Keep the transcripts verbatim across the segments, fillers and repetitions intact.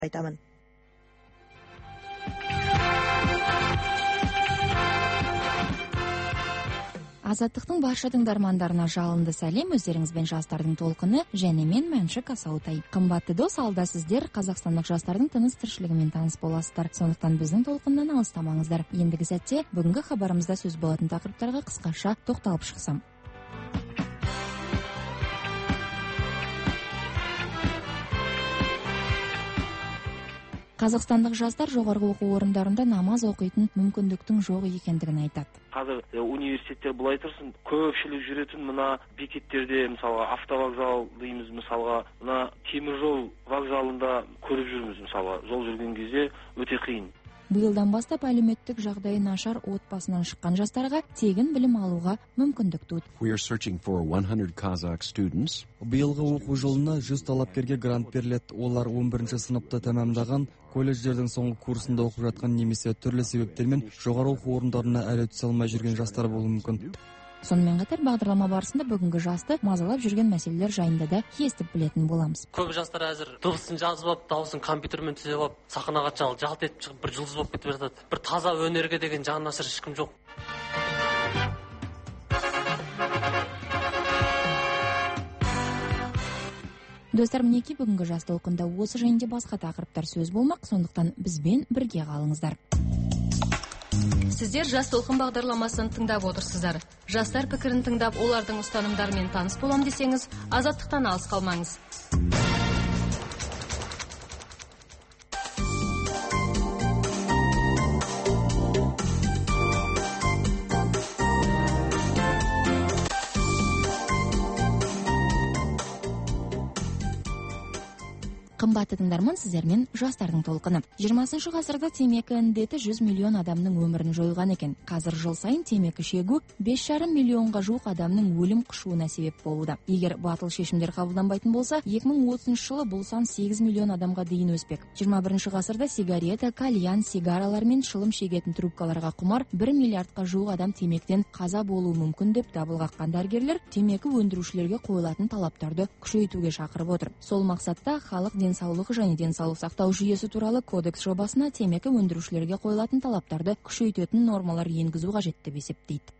айтамын. Азаттықтың барша тыңдармандарына жалынды сәлем, өздеріңізбен жастардың толқыны және мен Мәншік Асаутай. Қымбатты дос, алда сіздер қазақстандық жастардың тыныс тіршілігімен таныс боласыздар. Сондықтан біздің толқыннан алыстамаңыздар. Ендігі сәтте бүгінгі хабарымызда сөз болатын тақырыптарға қысқаша тоқталып шықсам. Қазақстандық жастар жоғарғы оқу орындарында намаз оқитын мүмкіндіктің жоқ екендігін айтады. Қазір университеттер былай тұрсын, көпшілік жүретін мына бекеттерде, мысалға автовокзал дейміз, мысалға мына темір жол вокзалында көріп жүрміз, мысалға жол жүрген кезде өте қиын. Биылдан бастап әлеуметтік жағдайы нашар отбасынан шыққан жастарға тегін білім алуға мүмкіндік туды. Биылғы оқу жылына жүз талапкерге грант беріледі. Олар он бірінші сыныпты тәмамдаған, колледждердің соңғы курсында оқып жатқан немесе түрлі себептермен жоғары оқу орындарына әлі түсе алмай жүрген жастар болуы мүмкін. Сонымен қатар бағдарлама барысында бүгінгі жасты мазалап жүрген мәселелер жайында да естіп білетін боламыз. Көп жастар әзір дыбысын жазып алып, дауысын компьютермен түзеп алып, сахнаға шығып жалт етіп шығып бір жұлдыз болып кетіп жатады. Бір таза өнерге деген жан ашыр ешкім жоқ. Достар, мінекей бүгінгі жас толқында осы жайында басқа тақырыптар сөз болмақ, сондықтан бізбен бірге қалыңыздар. Сіздер жас толқын бағдарламасын тыңдап отырсыздар. Жастар пікірін тыңдап, олардың ұстанымдарымен таныс болам десеңіз, азаттықтан алыс қалмаңыз. Қымбатты тыңдарман, сіздермен жастардың толқыны. жиырмасыншы ғасырда темекі індеті жүз миллион адамның өмірін жойған екен. Қазір жыл сайын темекі шегу бес жарым миллионға жуық адамның өлім құшуына себеп болуда. Егер батыл шешімдер қабылданбайтын болса, екі мың отызыншы жылы бұл сан сегіз миллион адамға дейін өспек. жиырма бірінші ғасырда сигарета, кальян, сигаралар мен шылым шегетін трубкаларға құмар бір миллиардқа жуық адам темектен қаза болуы мүмкін деп дабыл қаққан дәрігерлер темекі өндірушілерге қойылатын талаптарды күшейтуге шақырып отыр. Сол мақсатта халық денсаулығы және денсаулық сақтау жүйесі туралы кодекс жобасына темекі өндірушілерге қойылатын талаптарды күшейтетін нормалар енгізу қажет деп есептейді.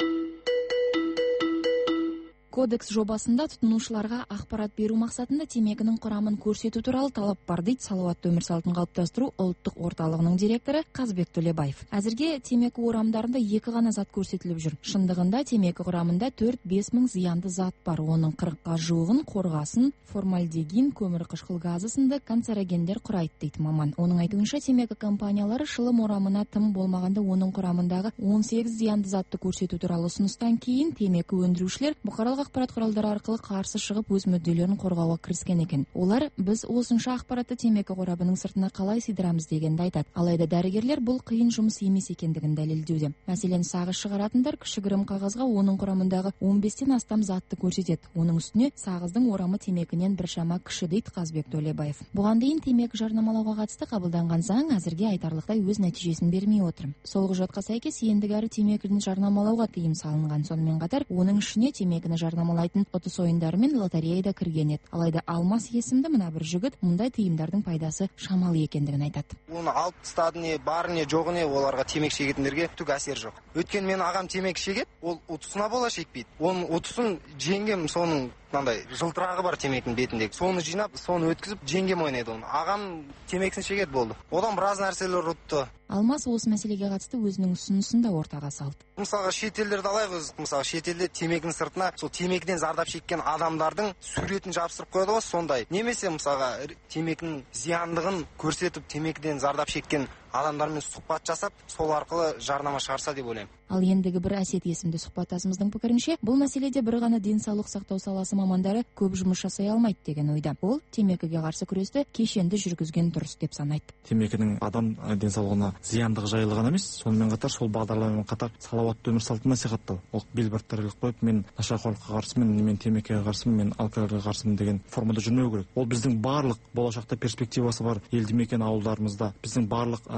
Кодекс жобасында тұтынушыларға ақпарат беру мақсатында темекінің құрамын көрсету туралы талап бар дейді салауатты өмір салтын қалыптастыру ұлттық орталығының директоры Қазбек Төлебаев. Әзірге темекі орамдарында екі ғана зат көрсетіліп жүр. Шындығында темекі құрамында төрт-бес мың зиянды зат бар. Оның қырыққа жуығын қорғасын, формальдегин, көмір қышқыл газы сынды канцерогендер құрайды дейді маман. Оның айтуынша темекі компаниялары шылым орамына тым болмағанда оның құрамындағы он сегіз зиянды затты көрсету туралы ұсыныстан кейін темекі өндірушілер бұқаралық ақпарат құралдары арқылы қарсы шығып өз мүдделерін қорғауға кіріскен екен. Олар біз осынша ақпаратты темекі қорабының сыртына қалай сыйдырамыз дегенді айтады. Алайда дәрігерлер бұл қиын жұмыс емес екендігін дәлелдеуде. Мәселен, сағыз шығаратындар кішігірім қағазға оның құрамындағы он бестен астам затты көрсетеді. Оның үстіне сағыздың орамы темекінен біршама кіші дейді Қазбек Төлебаев. Бұған дейін темекі жарнамалауға қатысты қабылданған заң әзірге айтарлықтай өз нәтижесін бермей отыр. Сол құжатқа сәйкес ендігі әрі темекіні жарнамалауға тыйым салынған. Сонымен қатар оның ішіне темекіні жарнамалайтын ұтыс ойындары мен лотереяда кірген еді. Алайда Алмас есімді мына бір жігіт мұндай тыйымдардың пайдасы шамалы екендігін айтады. Оны алып тастады не, бар не, жоғы не, оларға темекі шегетіндерге түк әсер жоқ. Өткен мен ағам темекі шегет, ол ұтысына бола шекпейді. Оның ұтысын жеңгем, соның мынандай жылтырағы бар темекінің бетіндегі. Соны жинап, соны өткізіп жеңгем ойнайды оны. Ағам темекісін шегет болды. Одан біраз нәрселер ұтты. Алмас осы мәселеге қатысты өзінің ұсынысын да ортаға салды. Мысалға шетелдерді алайық өзі. Мысалы шетелде темекінің сыртына сол темекіден зардап шеккен адамдардың суретін жабыстырып қояды ғой, сондай. Немесе мысалға темекінің зияндығын көрсетіп, темекіден зардап шеккен адамдармен сұхбат жасап, сол арқылы жарнама шығарса деп ойлаймын. Ал ендігі бір Әсет есімді сұхбаттасымыздың пікірінше, бұл мәселеде бір ғана денсаулық сақтау саласы мамандары көп жұмыс жасай алмайды деген ойда. Ол темекіге қарсы күресті кешенді жүргізген дұрыс деп санайды. Темекінің адам денсаулығына зияндығы жайлы ғана емес, сонымен қатар сол бағдарламамен қатар салауатты өмір салтын насихаттау. Ол билбордтар қойып, мен нашақорлыққа қарсымын, мен темекіге қарсымын, мен алкогольге қарсымын деген формада жүрмеу керек. Ол біздің барлық болашақта перспективасы бар елді мекен ауылдарымызда, біздің барлық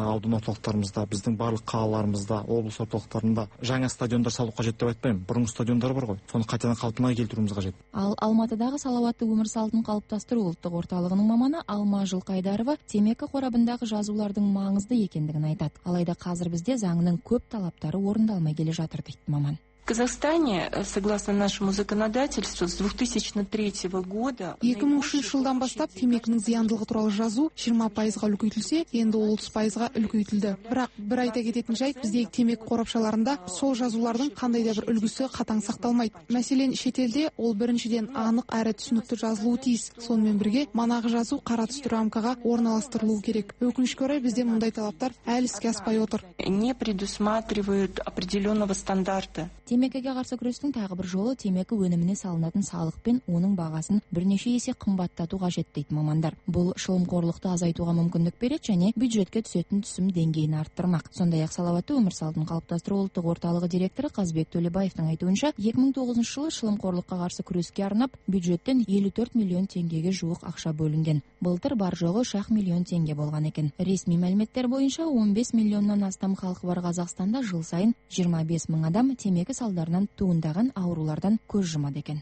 жаңағы аудан орталықтарымызда, біздің барлық қалаларымызда, облыс орталықтарында жаңа стадиондар салу қажет деп айтпаймын. Бұрынғы стадиондар бар ғой, соны қайтадан қалпына келтіруіміз қажет. Ал Алматыдағы салауатты өмір салтын қалыптастыру ұлттық орталығының маманы Алма Жылқайдарова темекі қорабындағы жазулардың маңызды екендігін айтады. Алайда қазір бізде заңның көп талаптары орындалмай келе жатыр дейді маман. В Казахстане, согласно нашему законодательству, с две тысячи третьего года... екі мың үшінші жылдан бастап темекінің зияндылығы туралы жазу жиырма пайызға үлкейтілсе, енді отыз пайызға үлкейтілді. Бірақ бір айта кететін жайт, біздегі темекі қорапшаларында сол жазулардың қандай да бір үлгісі қатаң сақталмайды. Мәселен, шетелде ол біріншіден анық әрі түсінікті жазылуы тиіс. Сонымен бірге, манағы жазу қара түсті рамкаға орналастырылуы керек. Өкінішке орай бізде мұндай талаптар әлі іске аспай отыр. Не предусматривают определенного стандарта. Темекіге қарсы күрестің тағы бір жолы темекі өніміне салынатын салық пен оның бағасын бірнеше есе қымбаттату қажет дейді мамандар. Бұл шылымқорлықты азайтуға мүмкіндік береді және бюджетке түсетін түсім деңгейін арттырмақ. Сондай-ақ салауатты өмір салтын қалыптастыру ұлттық орталығы директоры Қазбек Төлебаевтың айтуынша, екі мың тоғызыншы жылы шылымқорлыққа қарсы күреске арнап бюджеттен елу төрт миллион теңгеге жуық ақша бөлінген. Былтыр бар жоғы шақ миллион теңге болған екен. Ресми мәліметтер бойынша он бес миллионнан астам халқы бар Қазақстанда жыл сайын жиырма бес мың адам темекі салдарынан туындаған аурулардан көз жұмады екен.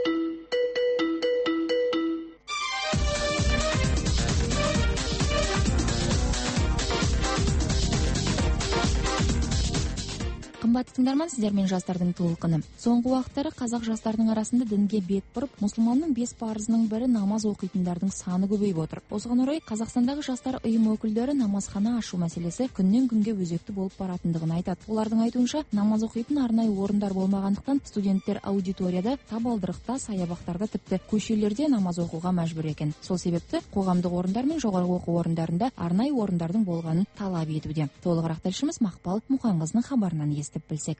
Қымбатты тыңдарман, сіздермен жастардың толқыны. Соңғы уақыттары қазақ жастарының арасында дінге бет бұрып, мұсылманның бес парызының бірі намаз оқитындардың саны көбейіп отыр. Осыған орай Қазақстандағы жастар ұйымы өкілдері намазхана ашу мәселесі күннен күнге өзекті болып баратындығын айтады. Олардың айтуынша, намаз оқитын арнайы орындар болмағандықтан студенттер аудиторияда, табалдырықта, саябақтарда, тіпті көшелерде намаз оқуға мәжбүр екен. Сол себепті қоғамдық орындар мен жоғары оқу орындарында арнайы орындардың болғанын талап етуде. Толығырақ тілшіміз Мақпал Мұханқызының хабарынан естіп білсек.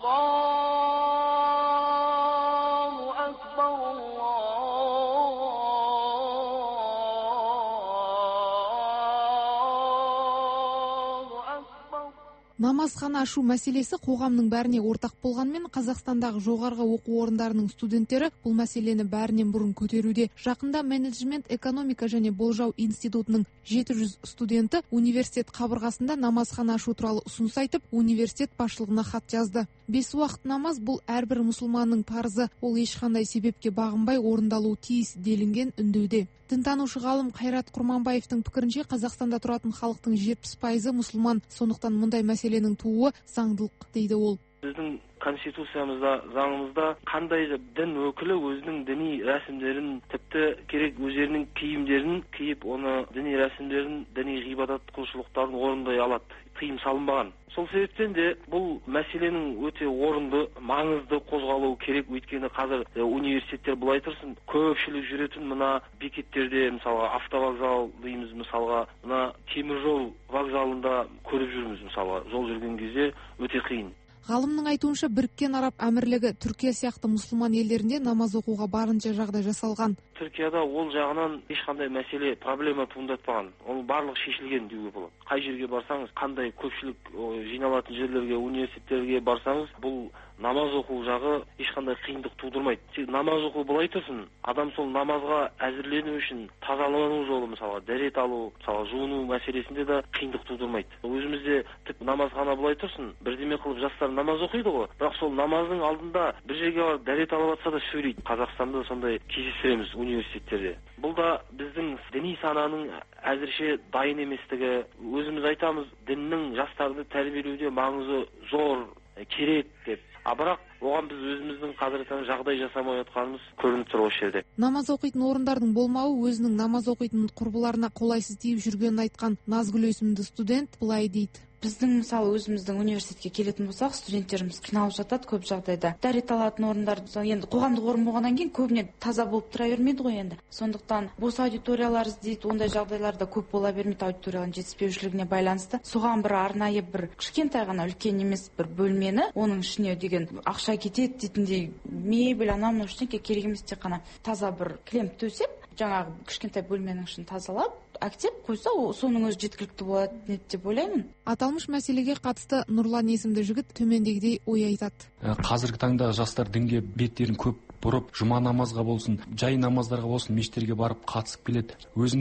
Намазхана ашу мәселесі қоғамның бәріне ортақ болғанмен, Қазақстандағы жоғарғы оқу орындарының студенттері бұл мәселені бәрінен бұрын көтеруде. Жақында менеджмент, экономика және болжау институтының жеті жүз студенті университет қабырғасында намазхана ашу туралы ұсыныс айтып, университет басшылығына хат жазды. Бес уақыт намаз бұл әрбір мұсылманның парызы, ол ешқандай себепке бағынбай орындалуы тиіс делінген үндеуде. Дінтанушы ғалым Қайрат Құрманбаевтың пікірінше, Қазақстанда тұратын халықтың жетпіс пайызы мұсылман, сондықтан мұндай мәселенің тууы заңдылық дейді ол. Біздің конституциямызда, заңымызда қандай дін өкілі өзінің діни рәсімдерін, тіпті керек өздерінің киімдерін киіп, оны діни рәсімдерін, діни ғибадат құлшылықтарын орындай алады. Тыйым салынбаған. Сол себептен де бұл мәселенің өте орынды, маңызды қозғалуы керек. Өйткені қазір университеттер былай тұрсын, көпшілік жүретін мына бекеттерде, мысалға автовокзал дейміз, мысалға мына теміржол вокзалында көріп жүрміз, мысалға жол жүрген кезде өте қиын. Ғалымның айтуынша, Біріккен Араб Әмірлігі, Түркия сияқты мұсылман елдерінде намаз оқуға барынша жағдай жасалған. Түркияда ол жағынан ешқандай мәселе, проблема туындатпаған. Ол барлық шешілген деуге болады. Қай жерге барсаңыз, қандай көпшілік жиналатын жерлерге, университеттерге барсаңыз, бұл намаз оқу жағы ешқандай қиындық тудырмайды. Тек намаз оқу былай тұрсын, адам сол намазға әзірлену үшін тазалану жолы, мысалға дәрет алу, мысалға жуыну мәселесінде де қиындық тудырмайды. Өзімізде тіп намазхана былай тұрсын, бірдеме қылып жастар намаз оқиды ғой, бірақ сол намаздың алдында бір жерге барып дәрет алып жатса да сөйлейді. Қазақстанда сондай кездестіреміз университеттерде. Бұл да біздің діни сананың әзірше дайын еместігі. Өзіміз айтамыз, діннің жастарды тәрбиелеуде маңызы зор, керек деп. А бірақ оған біз өзіміздің қазіргі таңда жағдай жасамай отқанымыз көрініп тұр осы жерде. Намаз оқитын орындардың болмауы өзінің намаз оқитын құрбыларына қолайсыз тиіп жүргенін айтқан Назгүл есімді студент былай дейді. Біздің мысалы өзіміздің университетке келетін болсақ, студенттеріміз қиналып жатады көп жағдайда. Дәрет алатын орындар енді қоғамдық орын болғаннан кейін көбіне таза болып тұра бермейді ғой енді. Сондықтан бос аудиториялар іздейді, ондай жағдайларда көп бола бермейді аудиторияның жетіспеушілігіне байланысты. Соған бір арнайы бір кішкентай ғана үлкен емес бір бөлмені, оның ішіне деген ақша кетеді дейтіндей мебель, анау мынау ештеңе керек емес, тек қана таза бір кілем төсеп, жаңағы кішкентай бөлменің ішін тазалап, актеп қойса, соның өзі жеткілікті болады деп ойлаймын. Аталмыш мәселеге қатысты Нұрлан есімді жігіт төмендегідей ой айтады. Қазіргі таңда жастар дінге беттерін көп бұрып, жұма намазға болсын, жай намаздарға болсын, мешіттерге барып қатысып келеді. Өзімде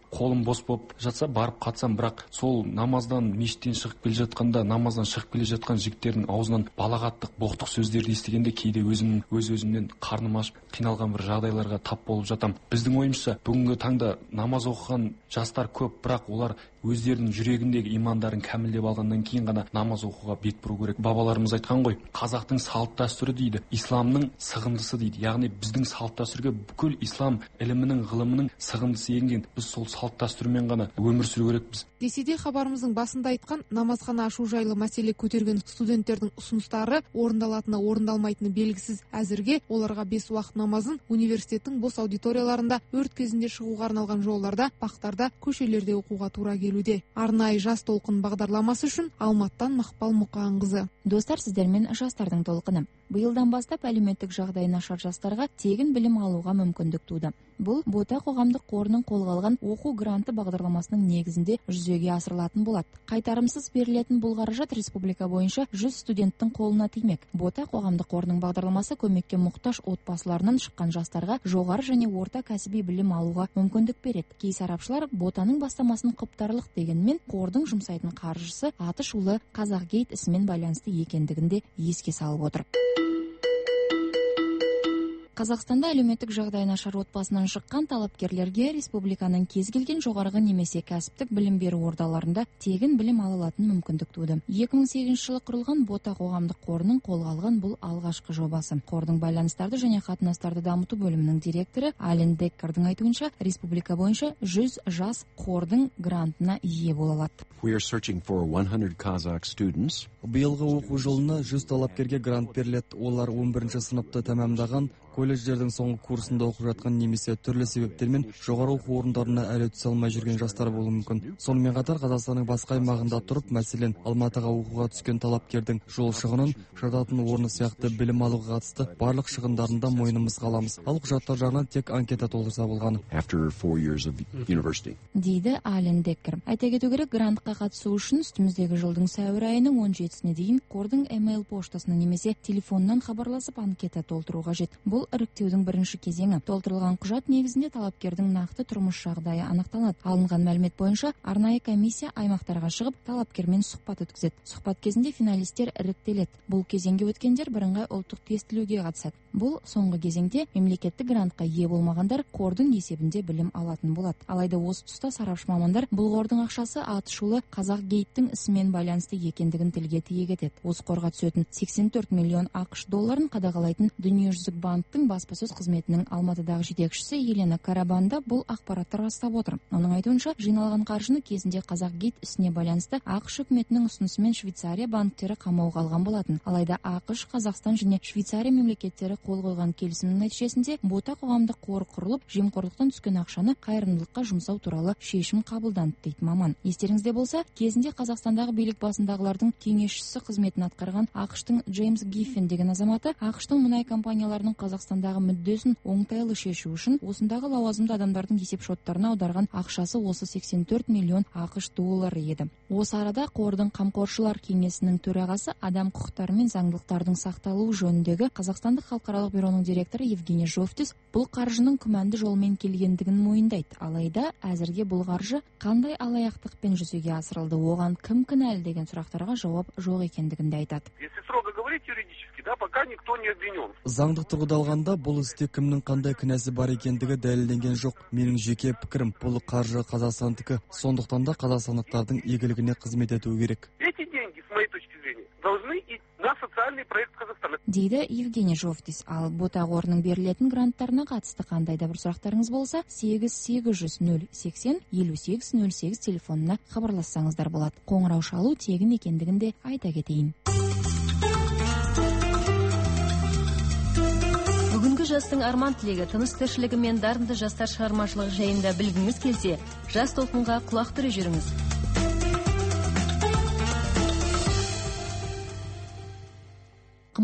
қолым бос болып жатса барып қатсам, бірақ сол намаздан мешіттен шығып келе жатқанда, намаздан шығып келе жатқан жігіттердің аузынан балағаттық, боқтық сөздерді естігенде кейде өзім өз өзімнен қарным ашып қиналған бір жағдайларға тап болып жатам. Біздің ойымызша бүгінгі таңда намаз оқыған жастар көп, бірақ олар өздерінің жүрегіндегі имандарын кәмілдеп алғаннан кейін ғана намаз оқуға бет бұру керек. Бабаларымыз айтқан ғой, қазақтың салт дәстүрі дейді, исламның сығындысы дейді. Яғни біздің салт дәстүрге бүкіл ислам ілімінің, ғылымының сығындысы енген. Біз сол салт дәстүрмен ғана өмір сүру керекпіз. Десе де хабарымыздың басында айтқан намазхана ашу жайлы мәселе көтерген студенттердің ұсыныстары орындалатыны орындалмайтыны белгісіз. Әзірге оларға бес уақыт намазын университеттің бос аудиторияларында, өрт кезінде шығуға арналған жолдарда, бақтарда, көшелерде оқуға тура келуде. Арнайы жас толқын бағдарламасы үшін Алматтан Мақпал Мұқанқызы. Достар, сіздермен жастардың толқыны. Биылдан бастап әлеуметтік жағдайы нашар жастарға тегін білім алуға мүмкіндік туды. Бұл Бота қоғамдық қорының қолға алған оқу гранты бағдарламасының негізінде жүзеге асырылатын болады. Қайтарымсыз берілетін бұл қаражат республика бойынша жүз студенттің қолына тимек. Бота қоғамдық қорының бағдарламасы көмекке мұқтаж отбасыларынан шыққан жастарға жоғары және орта кәсіби білім алуға мүмкіндік береді. Кей сарапшылар Ботаның бастамасын құптарлық дегенмен, қордың жұмсайтын қаржысы аты шулы Қазақгейт ісімен байланысты екендігінде еске салып отыр. Қазақстанда әлеуметтік жағдайы нашар отбасынан шыққан талапкерлерге республиканың кез келген жоғарғы немесе кәсіптік білім беру ордаларында тегін білім ала алатын мүмкіндік туды. екі мың сегізінші жылы құрылған Бота қоғамдық қорының қолға алған бұл алғашқы жобасы. Қордың байланыстарды және қатынастарды дамыту бөлімінің директоры Ален Деккердің айтуынша, республика бойынша жүз жас қордың грантына ие бола алады. Биылғы оқу жылына жүз талапкерге грант беріледі. Олар он бірінші сыныпты тәмамдаған, колледждердің соңғы курсында оқып жатқан немесе түрлі себептермен жоғары оқу орындарына әлі түсе алмай жүрген жастар болуы мүмкін. Сонымен қатар Қазақстанның басқа аймағында тұрып, мәселен Алматыға оқуға түскен талапкердің жол шығынын, жататын орны сияқты білім алуға қатысты барлық шығындарында мойнымызға аламыз. Ал құжаттар жағынан тек анкета толтырса болғаны. Дейді Ален Деккер. Айта кету керек, грантқа қатысу үшін үстіміздегі жылдың сәуір айының он жетісіне дейін қордың емейл поштасына немесе телефоннан хабарласып анкета толтыру қажет. Бұл іріктеудің бірінші кезеңі. Толтырылған құжат негізінде талапкердің нақты тұрмыс жағдайы анықталады. Алынған мәлімет бойынша арнайы комиссия аймақтарға шығып, талапкермен сұхбат өткізеді. Сұхбат кезінде финалистер іріктеледі. Бұл кезеңге өткендер бірыңғай ұлттық тестілеуге қатысады. Бұл соңғы кезеңде мемлекеттік грантқа ие болмағандар қордың есебінде білім алатын болады. Алайда осы тұста сарапшы мамандар бұл қордың ақшасы аты шулы Қазақгейттің ісімен байланысты екендігін тілге тиек етеді. Осы қорға түсетін сексен төрт миллион ақш долларын қадағалайтын Дүниежүзілік банктың баспасөз қызметінің Алматыдағы жетекшісі Елена Карабанда бұл ақпаратты растап отыр. Оның айтуынша, жиналған қаржыны кезінде Қазақгейт ісіне байланысты ақш үкіметінің ұсынысымен Швейцария банктері қамауға алған болатын. Алайда ақш, Қазақстан және Швейцария мемлекеттері қол қойған келісімнің нәтижесінде Бота қоғамдық қор құрылып, жемқорлықтан түскен ақшаны қайырымдылыққа жұмсау туралы шешім қабылданды дейді маман. Естеріңізде болса, кезінде Қазақстандағы билік басындағылардың кеңесшісі қызметін атқарған ақштың Джеймс Гиффин деген азаматы ақштың мұнай компанияларының Қазақстандағы мүддесін оңтайлы шешу үшін осындағы лауазымды адамдардың есеп шоттарына аударған ақшасы осы сексен төрт миллион ақш доллары еді. Осы арада қордың қамқоршылар кеңесінің төрағасы адам құқықтары мен заңдылықтардың сақталуы жөніндегі Қазақстандық халықаралық бюроның директоры Евгений Жовтис бұл қаржының күмәнді жолмен келгендігін мойындайды. Алайда әзірге бұл қаржы қандай алаяқтықпен жүзеге асырылды, оған кім кінәлі деген сұрақтарға жауап жоқ екендігін де айтады. Заңдық тұрғыда алғанда бұл істе кімнің қандай кінәсі бар екендігі дәлелденген жоқ. Менің жеке пікірім, бұл қаржы қазақстандікі, сондықтан да қазақстандықтардың игілігіне қызмет етуі керек. Дейді Евгений Жовтис. Ал Бота қорының берілетін гранттарына қатысты қандай да бір сұрақтарыңыз болса, сегіз сегіз жүз нөл сексен елу сегіз нөл сегіз телефонына хабарлассаңыздар болады. Қоңырау шалу тегін екендігін де айта кетейін. Бүгінгі жастың арман тілегі, тыныс тіршілігі мен дарынды жастар шығармашылығы жайында білгіңіз келсе, жас толқынға құлақ түрі жүріңіз.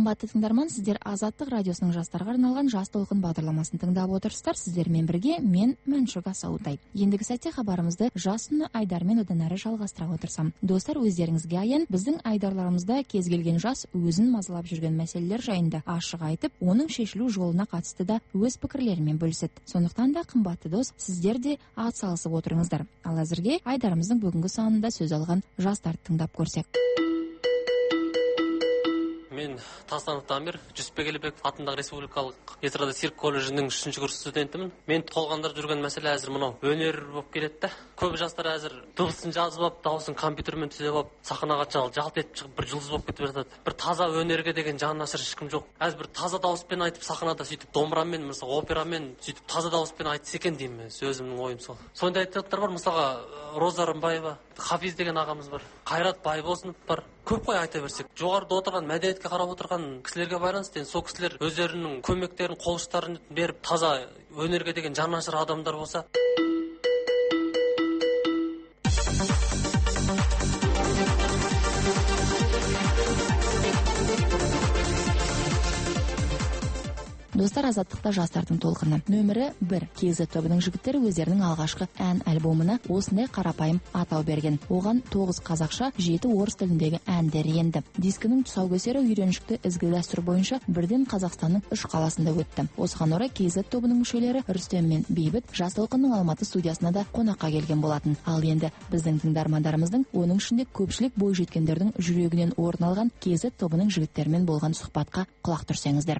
Қымбатты тыңдарман, сіздер Азаттық радиосының жастарға арналған Жас толқын бағдарламасын тыңдап отырсыздар. Сіздермен бірге мен Мәншүк Асаутай. Ендігі сәтте хабарымызды жас күні Айдармен одан әрі жалғастыра отырсам. Достар, өздеріңізге аян, біздің Айдарларымызда кез келген жас өзін мазалап жүрген мәселелер жайында ашық айтып, оның шешілу жолына қатысты да өз пікірлерімен бөліседі. Сондықтан да, қымбатты дос, сіздер де атсалысып отырыңыздар. Ал әзірге Айдарымыздың бүгінгі санында сөз алған жастарды тыңдап көрсек. Мен Тастанов Дамир, Жүсіпбек Елебеков атындағы республикалық эстрада цирк колледжінің үшінші курс студентімін. Мен толғандырып жүрген мәселе әзір мынау өнер болып келеді. Көп жастар әзір дыбысын жазып алып, дауысын компьютермен түзеп алып, сахнаға шығып, жалт етіп шығып, бір жұлдыз болып кетіп жатады. Бір таза өнерге деген жанашыр ешкім жоқ. Әзір бір таза дауыспен айтып сахнада сөйтіп домбырамен, мысалы операмен сөйтіп таза дауыспен айтса екен деймін, өзімнің ойым сол. Сондай айтатындар бар, мысалға Роза Рымбаева, Хафиз деген ағамыз бар, Қайрат Байбосынов бар. Көп қой айта берсек. Жоғарыда отырған, мәдениетке қарап отырған кісілерге байланысты, сол кісілер өздерінің көмектерін, қол ұштарын беріп, таза өнерге деген жанашыр адамдар болса. Достар, Азаттықта жастардың толқыны. Нөмірі бір. Кезі тобының жігіттері өздерінің алғашқы ән альбомына осындай қарапайым атау берген. Оған тоғыз қазақша, жеті орыс тіліндегі әндер енді. Дискінің тұсаукесері үйреншікті ізгі дәстүр бойынша бірден Қазақстанның үш қаласында өтті. Осыған орай Кезі тобының мүшелері Рүстем мен Бейбіт Жас толқынның Алматы студиясына да қонаққа келген болатын. Ал енді біздің тыңдармандарымыздың, оның ішінде көпшілік бой жеткендердің жүрегінен орын алған Кезі тобының жігіттерімен болған сұхбатқа құлақ түрсеңіздер.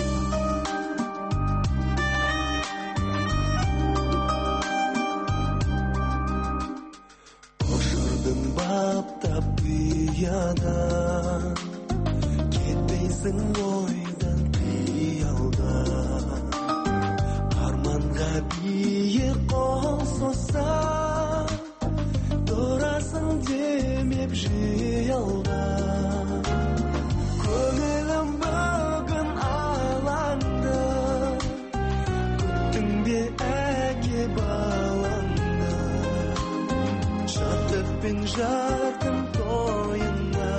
Қиядан кетпейсің ойдан қиялдан, арманға биік қол созсаң, тұрасың демеп жиялдан. Көңілім бүгін алаңды, күттің бе әке балаңды, шаттық пен жарқын тойына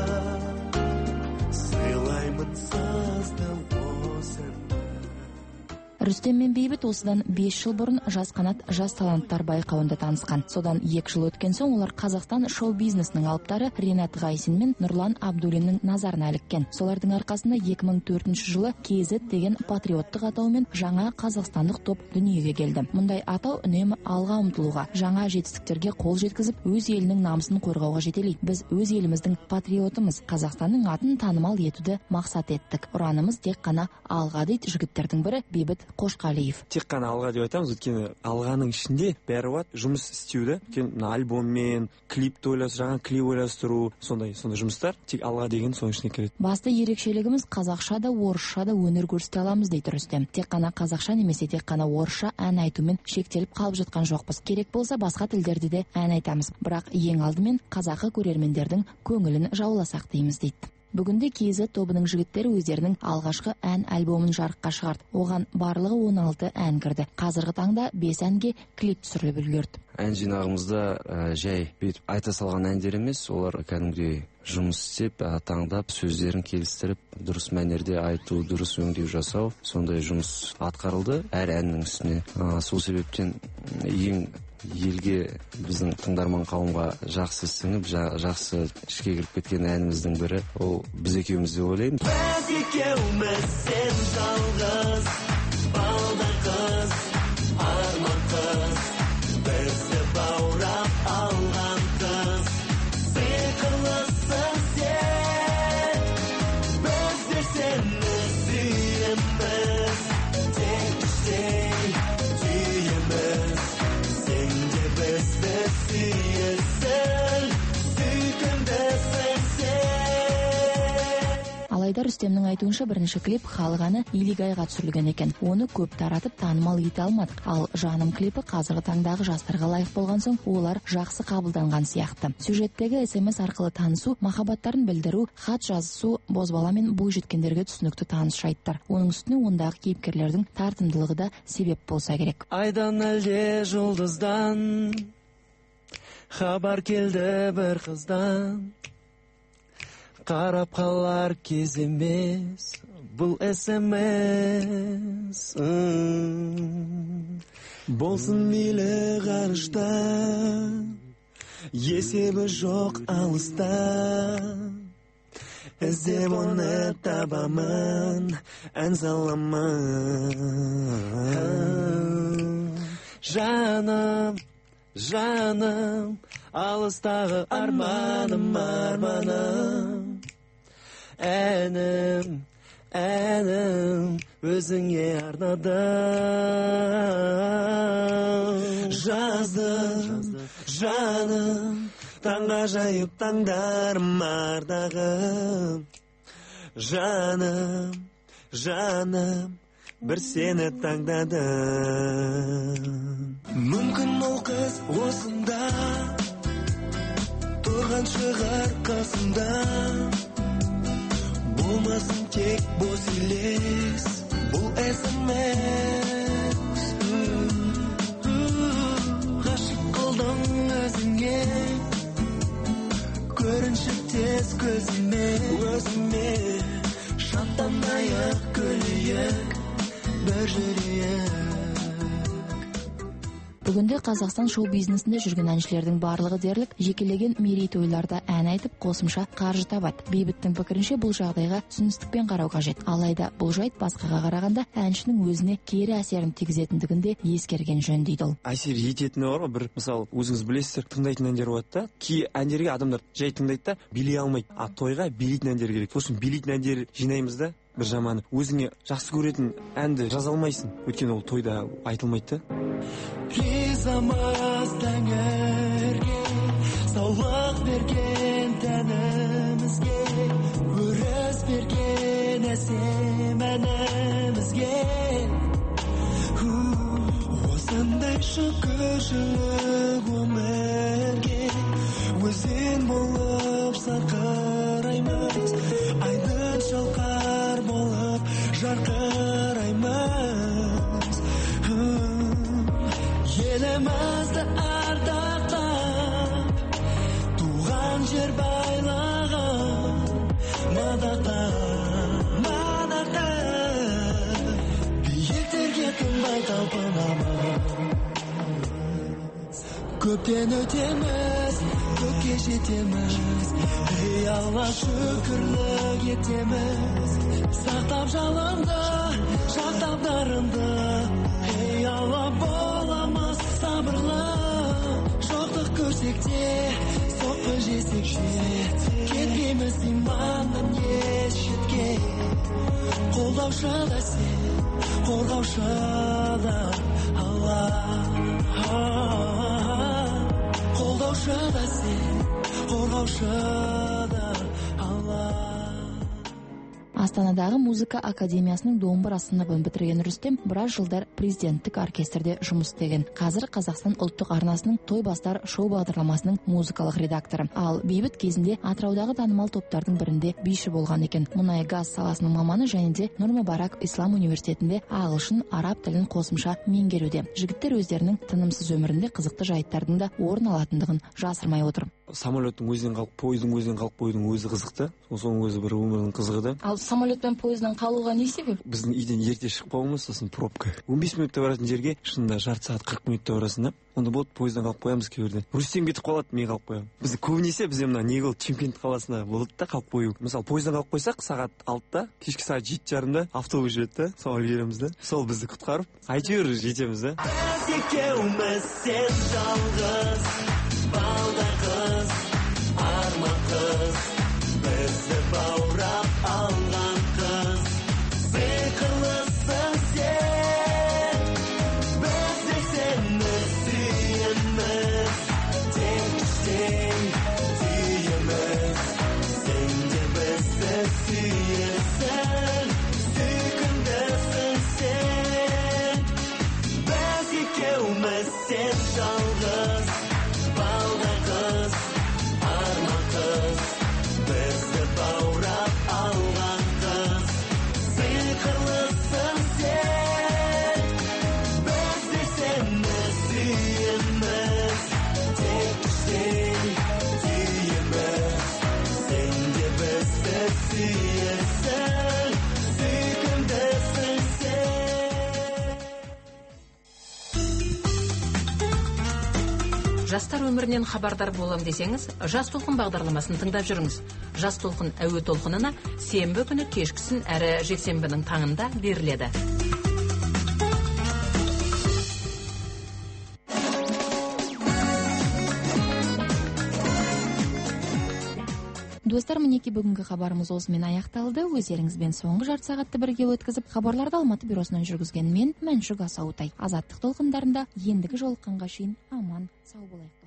сыйлаймын сазды осыны. Рүстем мен Бейбіт осыдан бес жыл бұрын Жас қанат жас таланттар байқауында танысқан. Содан екі жыл өткен соң олар Қазақстан шоу-бизнесінің алыптары Ренат Ғайсин мен Нұрлан Абдулиннің назарына іліккен. Солардың арқасында екі мың төртінші жылы Кезет деген патриоттық атаумен жаңа қазақстандық топ дүниеге келді. Мұндай атау үнемі алға ұмтылуға, жаңа жетістіктерге қол жеткізіп, өз елінің намысын қорғауға жетелейді. Біз өз еліміздің патриотымыз, Қазақстанның атын танымал етуді мақсат еттік. Ұранымыз тек қана алға дейді жігіттердің бірі Бейбіт Қошқалиев. Тек қана алға деп айтамыз, өйткені алғаның ішінде бәрі бар, жұмыс істеуді. Өйткені альбоммен, клипті ойластыру, жаңа клип ойластыру, сондай сондай жұмыстар тек алға деген соның ішіне кіреді. Басты ерекшелігіміз қазақша да, орысша да өнер көрсете аламыз дейді Рүстем. Тек қана қазақша немесе тек қана орысша ән айтумен шектеліп қалып жатқан жоқпыз. Керек болса басқа тілдерде де ән айтамыз. Бірақ ең алдымен қазақы көрермендердің көңілін жауласақ дейміз дейді. Бүгінде Кезі тобының жігіттері өздерінің алғашқы ән альбомын жарыққа шығарды. Оған барлығы он алты ән кірді. Қазіргі таңда бес әнге клип түсіріліп үлгерді. Ән жинағымызда ә, жай бүйтіп айта салған әндер емес, олар кәдімгідей жұмыс істеп, таңдап, сөздерін келістіріп, дұрыс мәнерде айту, дұрыс өңдеу жасау, сондай жұмыс атқарылды әр әннің үстіне. Ә, сол себептен ең елге, біздің тыңдарман қауымға жақсы сіңіп, жақсы ішке кіріп кеткен әніміздің бірі ол біз екеуміз деп ойлаймын. Біз екеуміз, сен жалғыз, балдай қыз, арман қыз, бізді баурап алған қыз, сиқырлысың сен, біз де сені сүйеміз, тек іштей түйеміз. Алайда Рүстемнің айтуынша бірінші клип халық әні Илигайға түсірілген екен. Оны көп таратып танымал ете алмадық. Ал Жаным клипі қазіргі таңдағы жастарға лайық болған соң, олар жақсы қабылданған сияқты. Сюжеттегі эс эм эс арқылы танысу, махаббаттарын білдіру, хат жазысу, бозбала мен бой жеткендерге түсінікті таныс жайттар. Оның үстіне ондағы кейіпкерлердің тартымдылығы да себеп болса керек. Айдан әлде жұлдыздан хабар келді бір қыздан, қарап қалар кез емес бұл смс. Болсын мейлі ғарышта, есебі жоқ алыста, іздеп оны табамын, ән саламын. Жаным, жаным, алыстағы арманым, арманым. Әнім, әнім, өзіңе арнадым. Жаздым, жаным, таңға жайып таңдарым ардағым. Жаным, жаным, бір сені таңдадым. Мүмкін ол қыз осында тұрған шығар қасында, болмасын тек бос елес бұл смс. Ғашық қылдың өзіңе, көрінші тез көзіме, өзіме шаттанайық күлейік бір жүрейік. Бүгінде Қазақстан шоу-бизнесінде жүрген әншілердің барлығы дерлік жекелеген мерейтойларда ән айтып қосымша қаржы табады. Бейбіттің пікірінше бұл жағдайға түсіністікпен қарау қажет. Алайда бұл жайт басқаға қарағанда әншінің өзіне кері әсерін тигізетіндігін де ескерген жөн дейді ол. Әсер ететіні бар, бір мысалы өзіңіз білесіздер, тыңдайтын әндер болады да, кей әндерге адамдар жай тыңдайды да билей алмайды. А тойға билейтін әндер керек. Сосын билейтін әндер жинаймыз да, бір жаманы. Өзіңе жақсы көретін әнді жаза алмайсың, өйткені ол тойда айтылмайды да. Ризамыз тәңірге, саулық берген тәнімізге, өріс берген әсем әнімізге. Осындай шүкіршілік өмірге, өзен болып сарқыраймыз, айдын шалқар болып жарқыраймыз. Елімізді ардақтап, туған жер байлығын мадақтап, мадақтап, биіктерге тынбай талпынамыз. Көптен өтеміз, көкке жетеміз, ей Алла шүкірлік етеміз. Сақтап жалынды, жақтап дарынды, ей Алла боламыз сабырлы. Жоқтық көрсек те, соққы жесек те, кетпейміз иманнан еш шетке. Қолдаушы да сен, қорғаушы да Алла. Қолдаушы да сен, қорғаушы да Алла. Астанадағы музыка академиясының домбыра сыныбын бітірген Рүстем біраз жылдар президенттік оркестрде жұмыс істеген. Қазір Қазақстан ұлттық арнасының той бастар шоу бағдарламасының музыкалық редакторы. Ал бейбіт кезінде Атыраудағы танымал топтардың бірінде биші болған екен. Мұнай газ саласының маманы және де Нұр Мүбарак Ислам университетінде ағылшын, араб тілін қосымша меңгеруде. Жігіттер өздерінің тынымсыз өмірінде қызықты жайттардың да орын алатындығын жасырмай отыр. Самолеттің өзінен қалып, пойыздың өзінен қалып қойдың өзі қызықты. Соның өзі бір өмірдің қызығы да. Ал самолетпен пойыздан қалуға не себеп? Біздің үйден ерте шықпауымыз, сосын пробка. он бес минутта баратын жерге шынында жарты сағат қырық минутта барасың да. Онда болады, пойыздан қалып қоямыз кейбірде. Рүстем кетіп қалады, мен қалып қоямын. Бізді көбінесе бізде мына не болды, Чемкент қаласына болады да қалып қою. Мысалы, пойыздан қалып қойсақ, сағат алтыда, кешкі сағат жеті жарымда автобус жүреді да, соған келеміз да. Сол бізді құтқарып, әйтеуір жетеміз да. Біз екеуміз сен жалғыз, балдай қыз, арман қыз, бізді баурап алған қыз, сиқырлысың сен. Біз де сені сүйеміз, тек іштей түйеміз, сен де бізді сүйесің, сүйкімдісің сен. Біз екеуміз сен жалғыз, өмірінен хабардар болам десеңіз, Жас толқын бағдарламасын тыңдап жүріңіз. Жас толқын әуе толқынына сенбі күні кешкісін әрі жексенбінің таңында беріледі. Достар, мінеки бүгінгі хабарымыз осымен аяқталды. Өздеріңізбен соңғы жарты сағатты бірге өткізіп, хабарларды Алматы бюросынан жүргізген мен Мәншүк Асауытай. Азаттық толқындарында ендігі жолыққанға шейін аман сау болайық.